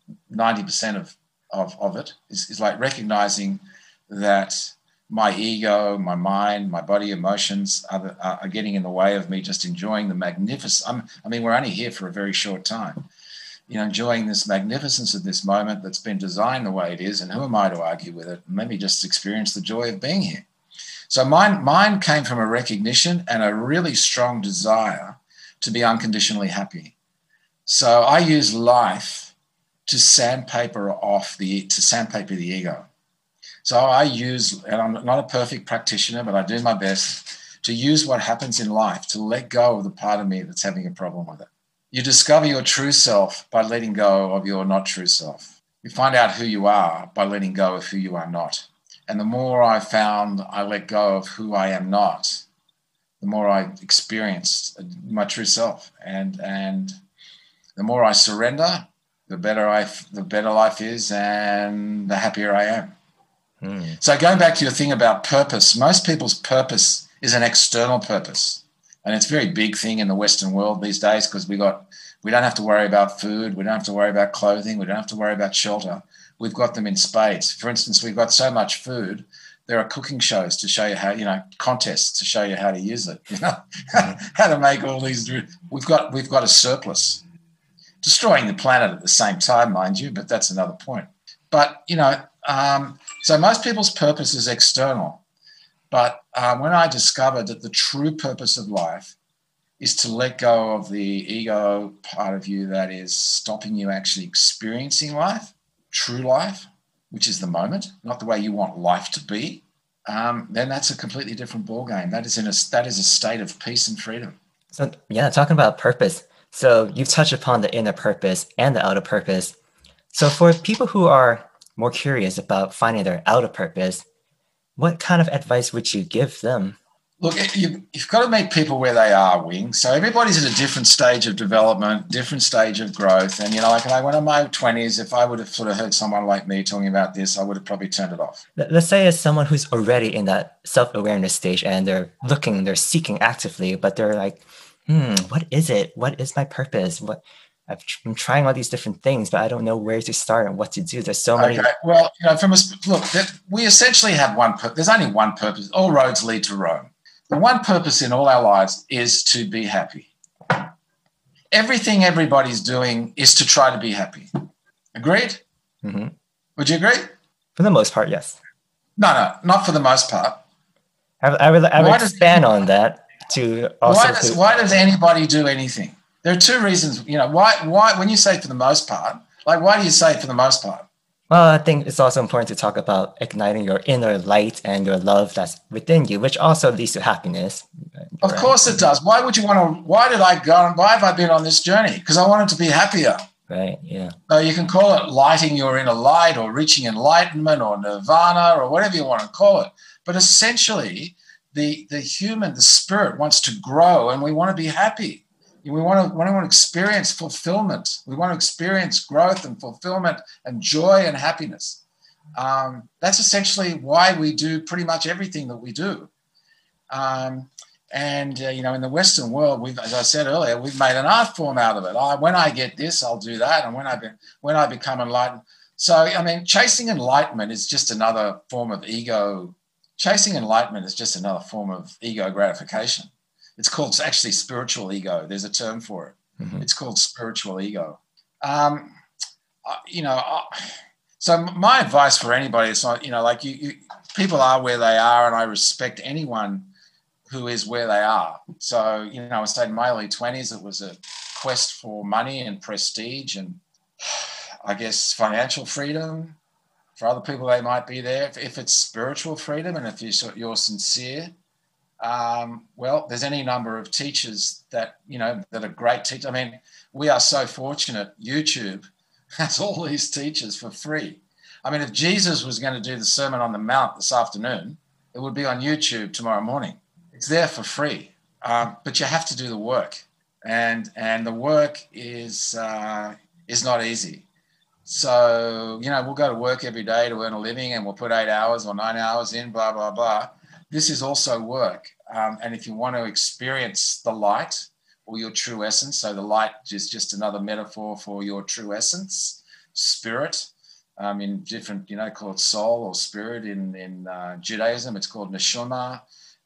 90% of it is like recognizing that my ego, my mind, my body, emotions are getting in the way of me just enjoying the magnificence. We're only here for a very short time, enjoying this magnificence of this moment that's been designed the way it is. And who am I to argue with it? Let me just experience the joy of being here. So mine came from a recognition and a really strong desire to be unconditionally happy. So I use life to sandpaper the ego. So I use, and I'm not a perfect practitioner, but I do my best to use what happens in life to let go of the part of me that's having a problem with it. You discover your true self by letting go of your not true self. You find out who you are by letting go of who you are not. And the more I found I let go of who I am not, the more I experienced my true self. And the more I surrender, the better life is and the happier I am. So going back to your thing about purpose, most people's purpose is an external purpose. And it's a very big thing in the Western world these days because we don't have to worry about food. We don't have to worry about clothing. We don't have to worry about shelter. We've got them in spades. For instance, we've got so much food. There are cooking shows to show you how, contests to show you how to use it, how to make all these. We've got a surplus. Destroying the planet at the same time, mind you, but that's another point. But, so most people's purpose is external. But when I discovered that the true purpose of life is to let go of the ego part of you that is stopping you actually experiencing life, true life, which is the moment, not the way you want life to be, then that's a completely different ballgame. That is a state of peace and freedom. So, yeah, talking about purpose. So, you've touched upon the inner purpose and the outer purpose. So, for people who are more curious about finding their outer purpose, what kind of advice would you give them? Look, you've got to meet people where they are, Wing. So everybody's at a different stage of development, different stage of growth. And, like when I'm in my 20s, if I would have sort of heard someone like me talking about this, I would have probably turned it off. Let's say as someone who's already in that self-awareness stage and they're seeking actively, but they're like, what is it? What is my purpose? I'm trying all these different things, but I don't know where to start and what to do. There's so many. Okay. Well, we essentially have one purpose. There's only one purpose. All roads lead to Rome. The one purpose in all our lives is to be happy. Everything everybody's doing is to try to be happy. Agreed? Mm-hmm. Would you agree? For the most part, yes. No, not for the most part. I would expand on that to also. Why does anybody do anything? There are two reasons. Why when you say for the most part, like why do you say for the most part? Well, I think it's also important to talk about igniting your inner light and your love that's within you, which also leads to happiness. Of course it does. Why would you want to? Why did I go? Why have I been on this journey? Because I wanted to be happier. Right. Yeah. So you can call it lighting your inner light or reaching enlightenment or nirvana or whatever you want to call it. But essentially, the spirit wants to grow and we want to be happy. We want to experience fulfillment. We want to experience growth and fulfillment and joy and happiness. That's essentially why we do pretty much everything that we do. In the Western world, as I said earlier, we've made an art form out of it. When I get this, I'll do that. And when I become enlightened. So, chasing enlightenment is just another form of ego. Chasing enlightenment is just another form of ego gratification. It's called actually spiritual ego. There's a term for it. Mm-hmm. It's called spiritual ego. So my advice for anybody is, people are where they are, and I respect anyone who is where they are. So, I stayed in my early 20s. It was a quest for money and prestige and, I guess, financial freedom. For other people, they might be there. If it's spiritual freedom and if you're sincere, there's any number of teachers that are great teachers. We are so fortunate. YouTube has all these teachers for free. If Jesus was going to do the Sermon on the Mount this afternoon, it would be on YouTube tomorrow morning. It's there for free, but you have to do the work, and the work is not easy. So we'll go to work every day to earn a living, and we'll put 8 hours or 9 hours in, blah blah blah. This is also work. And if you want to experience the light or your true essence, so the light is just another metaphor for your true essence, spirit, in different, call it soul or spirit in Judaism, it's called neshama.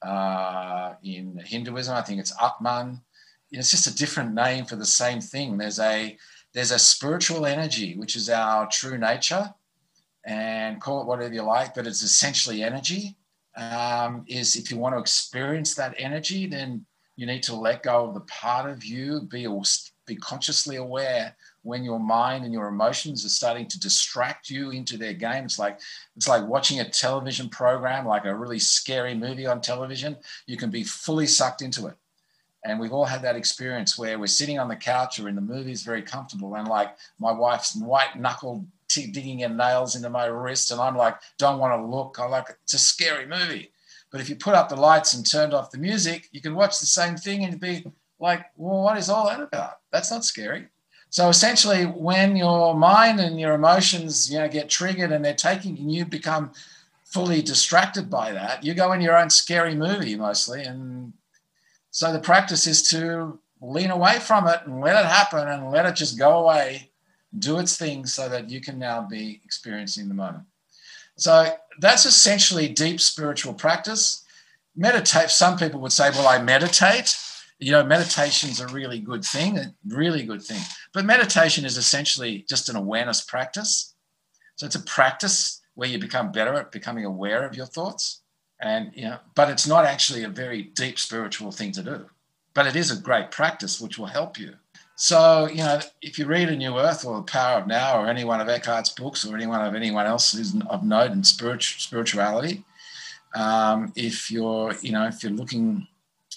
In Hinduism, I think it's Atman. It's just a different name for the same thing. There's a spiritual energy, which is our true nature, and call it whatever you like, but it's essentially energy. Is if you want to experience that energy, then you need to let go of the part of you, be consciously aware when your mind and your emotions are starting to distract you into their game. It's like watching a television program, like a really scary movie on television. You can be fully sucked into it. And we've all had that experience where we're sitting on the couch or in the movies very comfortable, and like my wife's white knuckled digging her nails into my wrist, and I'm like, don't want to look. It's a scary movie. But if you put up the lights and turned off the music, you can watch the same thing and be like, well, what is all that about? That's not scary. So essentially, when your mind and your emotions, get triggered and they're taking, and you become fully distracted by that, you go in your own scary movie mostly. And so the practice is to lean away from it and let it happen and let it just go away, do its thing, so that you can now be experiencing the moment. So that's essentially deep spiritual practice. Meditate. Some people would say, well, I meditate. Meditation's a really good thing. But meditation is essentially just an awareness practice. So it's a practice where you become better at becoming aware of your thoughts. And, but it's not actually a very deep spiritual thing to do. But it is a great practice which will help you. So, if you read A New Earth or The Power of Now or any one of Eckhart's books or anyone else who's of note in spirituality, if you're looking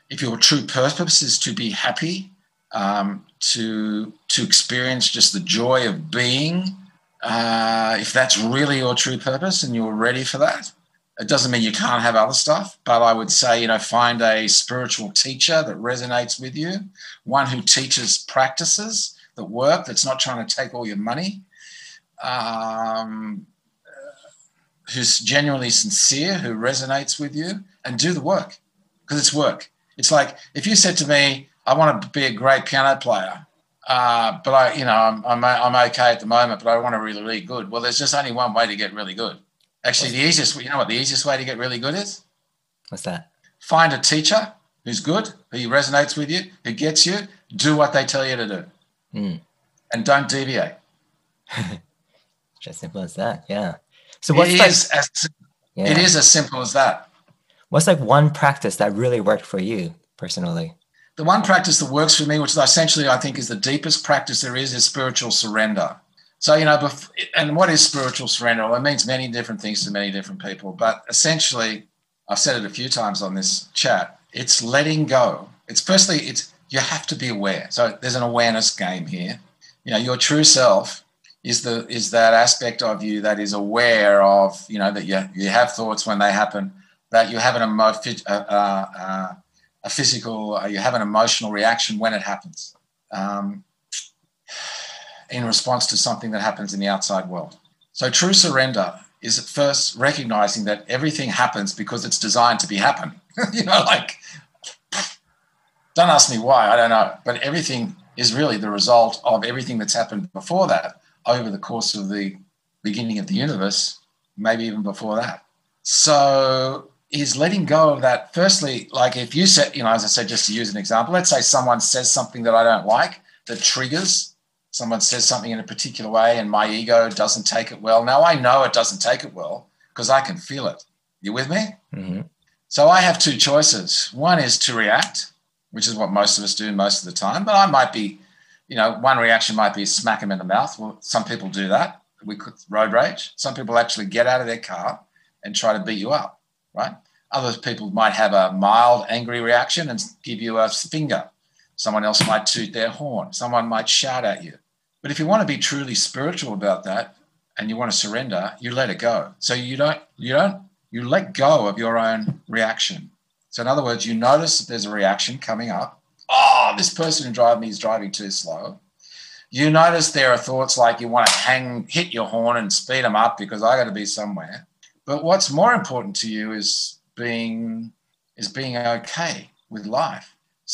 if your true purpose is to be happy, to experience just the joy of being, if that's really your true purpose and you're ready for that, it doesn't mean you can't have other stuff, but I would say, find a spiritual teacher that resonates with you, one who teaches practices that work, that's not trying to take all your money, who's genuinely sincere, who resonates with you, and do the work, because it's work. It's like if you said to me, I want to be a great piano player, but I'm okay at the moment, but I want to be really good. Well, there's just only one way to get really good. Actually, the easiest way to get really good is? What's that? Find a teacher who's good, who resonates with you, who gets you, do what they tell you to do. And don't deviate. Just simple as that, yeah. So it is as simple as that. What's like one practice that really worked for you personally? The one practice that works for me, which essentially I think is the deepest practice there is spiritual surrender. So, and what is spiritual surrender? Well, it means many different things to many different people. But essentially, I've said it a few times on this chat, it's letting go. You have to be aware. So there's an awareness game here. Your true self is that aspect of you that is aware of, that you have thoughts when they happen, that you have you have an emotional reaction when it happens. In response to something that happens in the outside world. So true surrender is at first recognizing that everything happens because it's designed to be happening. Don't ask me why, I don't know. But everything is really the result of everything that's happened before that over the course of the beginning of the universe, maybe even before that. So is letting go of that. Firstly, like if you said, as I said, just to use an example, let's say someone says something that I don't like, that triggers. Someone says something in a particular way and my ego doesn't take it well. Now, I know it doesn't take it well because I can feel it. You with me? Mm-hmm. So I have two choices. One is to react, which is what most of us do most of the time. But I might be, one reaction might be smack them in the mouth. Well, some people do that. We could road rage. Some people actually get out of their car and try to beat you up, right? Other people might have a mild angry reaction and give you a finger. Someone else might toot their horn. Someone might shout at you. But if you want to be truly spiritual about that and you want to surrender, you let it go. So you let go of your own reaction. So in other words, you notice that there's a reaction coming up. Oh, this person who drives me is driving too slow. You notice there are thoughts like you want to hit your horn and speed them up because I got to be somewhere. But what's more important to you is being okay with life.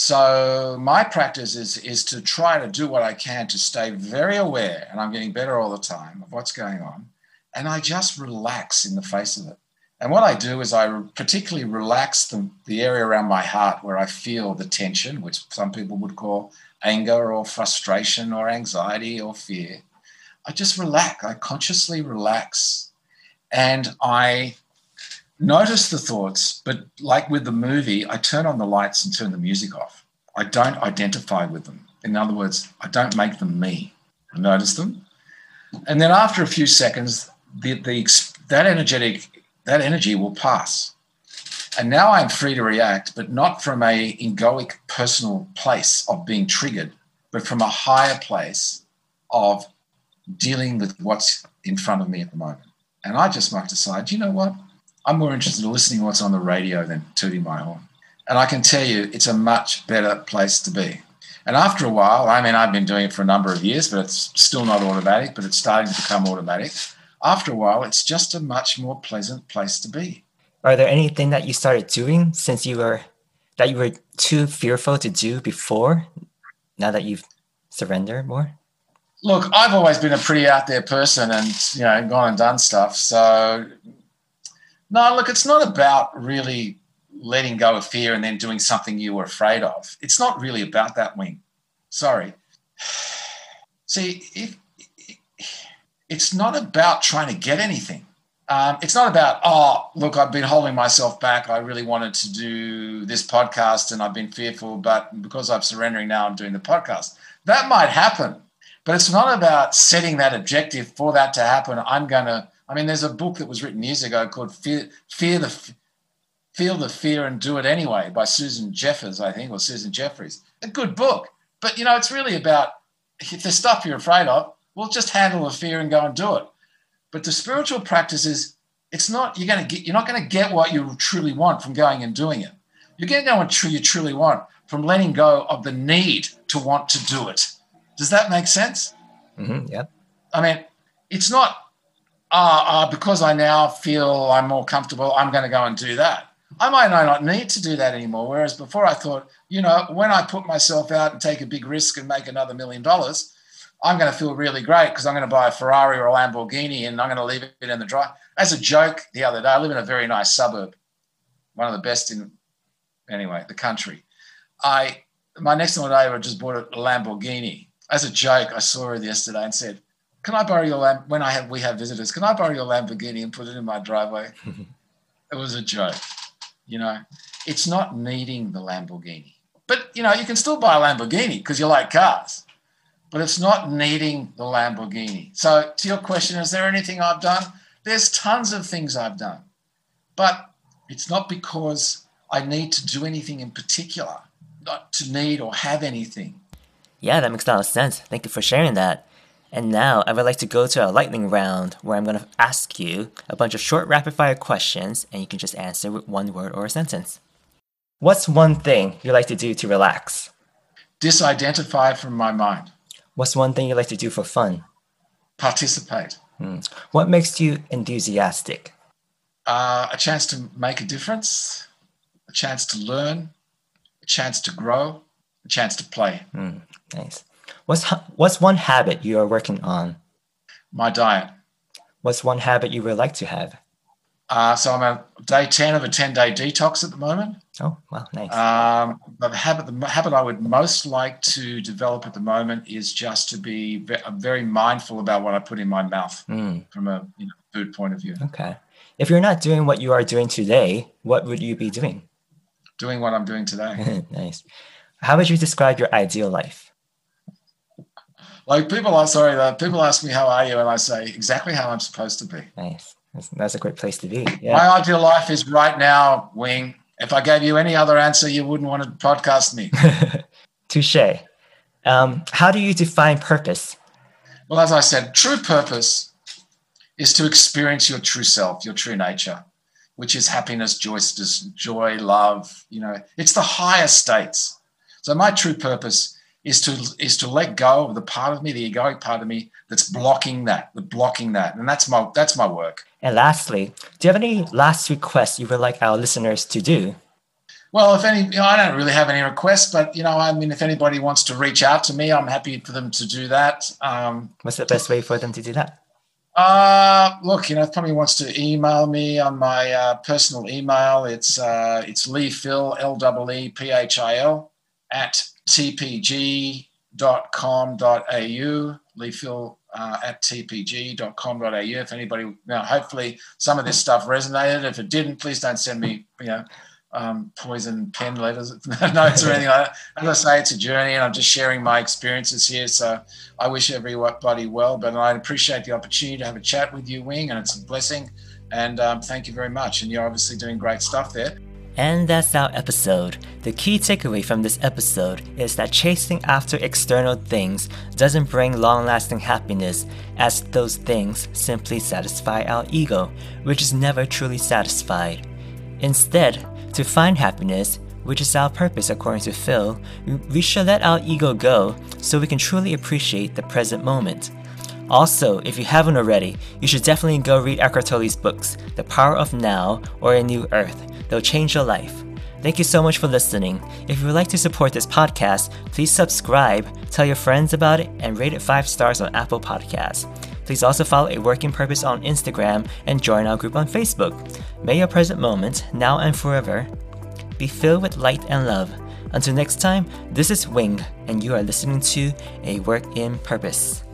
So my practice is to try to do what I can to stay very aware, and I'm getting better all the time, of what's going on, and I just relax in the face of it. And what I do is I particularly relax the area around my heart where I feel the tension, which some people would call anger or frustration or anxiety or fear. I just relax. I consciously relax, and I notice the thoughts, but like with the movie, I turn on the lights and turn the music off. I don't identify with them. In other words, I don't make them me. I notice them. And then after a few seconds, that energy will pass. And now I'm free to react, but not from a egoic personal place of being triggered, but from a higher place of dealing with what's in front of me at the moment. And I just might decide, you know what? I'm more interested in listening to what's on the radio than tooting my horn. And I can tell you it's a much better place to be. And after a while, I've been doing it for a number of years, but it's still not automatic, but it's starting to become automatic. After a while, it's just a much more pleasant place to be. Are there anything that you started doing since you were too fearful to do before, now that you've surrendered more? Look, I've always been a pretty out there person and, gone and done stuff. So no, look, it's not about really letting go of fear and then doing something you were afraid of. It's not really about that, Wing. Sorry. See, it's not about trying to get anything. It's not about, look, I've been holding myself back. I really wanted to do this podcast and I've been fearful, but because I'm surrendering now, I'm doing the podcast. That might happen, but it's not about setting that objective for that to happen. There's a book that was written years ago called Fear Feel the Fear and Do It Anyway by Susan Jeffers, I think, or Susan Jeffries. A good book. But, it's really about, if there's stuff you're afraid of, well, just handle the fear and go and do it. But the spiritual practice is, you're not going to get what you truly want from going and doing it. You're going to get what you truly want from letting go of the need to want to do it. Does that make sense? Mm-hmm, yep. I mean, it's not, because I now feel I'm more comfortable, I'm going to go and do that. I might not need to do that anymore. Whereas before I thought, when I put myself out and take a big risk and make another $1 million, I'm going to feel really great because I'm going to buy a Ferrari or a Lamborghini and I'm going to leave it in the drive. As a joke the other day, I live in a very nice suburb, one of the best in, the country. My next door neighbor just bought a Lamborghini. As a joke, I saw her yesterday and said, "Can I borrow your when we have visitors? Can I borrow your Lamborghini and put it in my driveway?" It was a joke. It's not needing the Lamborghini, but you can still buy a Lamborghini because you like cars. But it's not needing the Lamborghini. So to your question, is there anything I've done? There's tons of things I've done, but it's not because I need to do anything in particular, not to need or have anything. Yeah, that makes a lot of sense. Thank you for sharing that. And now I would like to go to a lightning round where I'm going to ask you a bunch of short rapid-fire questions and you can just answer with one word or a sentence. What's one thing you like to do to relax? Disidentify from my mind. What's one thing you like to do for fun? Participate. What makes you enthusiastic? A chance to make a difference, a chance to learn, a chance to grow, a chance to play. Nice. What's one habit you are working on? My diet. What's one habit you would like to have? So I'm on day 10 of a 10-day detox at the moment. Oh, wow, nice. But the habit I would most like to develop at the moment is just to be very mindful about what I put in my mouth from a food point of view. Okay. If you're not doing what you are doing today, what would you be doing? Doing what I'm doing today. Nice. How would you describe your ideal life? Like people ask me, how are you? And I say exactly how I'm supposed to be. Nice. That's a great place to be. Yeah. My ideal life is right now, Wing. If I gave you any other answer, you wouldn't want to podcast me. Touche. How do you define purpose? Well, as I said, true purpose is to experience your true self, your true nature, which is happiness, joy, love. It's the higher states. So my true purpose is to let go of the part of me, the egoic part of me, that's blocking that, and that's my work. And lastly, do you have any last requests you would like our listeners to do? Well, if any, I don't really have any requests, but if anybody wants to reach out to me, I'm happy for them to do that. What's the best way for them to do that? Look, if somebody wants to email me on my personal email, it's Leephil, LEEPHIL at tpg.com.au, Leephil at tpg.com.au. If anybody, hopefully some of this stuff resonated. If it didn't, please don't send me, poison pen letters, notes or anything like that. As I say, it's a journey and I'm just sharing my experiences here. So I wish everybody well, but I appreciate the opportunity to have a chat with you, Wing, and it's a blessing. And thank you very much. And you're obviously doing great stuff there. And that's our episode. The key takeaway from this episode is that chasing after external things doesn't bring long-lasting happiness, as those things simply satisfy our ego, which is never truly satisfied. Instead, to find happiness, which is our purpose according to Phil, we should let our ego go so we can truly appreciate the present moment. Also, if you haven't already, you should definitely go read Eckhart Tolle's books, The Power of Now or A New Earth. They'll change your life. Thank you so much for listening. If you would like to support this podcast, please subscribe, tell your friends about it, and rate it 5 stars on Apple Podcasts. Please also follow A Work in Purpose on Instagram and join our group on Facebook. May your present moment, now and forever, be filled with light and love. Until next time, this is Wing, and you are listening to A Work in Purpose.